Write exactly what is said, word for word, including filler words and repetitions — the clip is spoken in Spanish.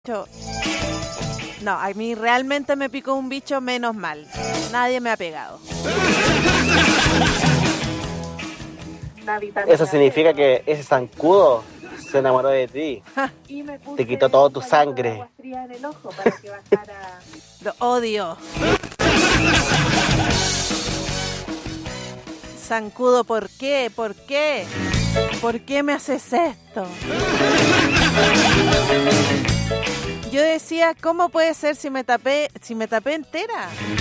Yo- No, a mí realmente me picó un bicho, menos mal. Nadie me ha pegado. Eso significa que ese zancudo se enamoró de ti. Te quitó toda tu sangre. Lo odio. Zancudo, ¿por qué? ¿Por qué? ¿Por qué me haces esto? Yo decía, ¿cómo puede ser si me tapé, si me tapé entera?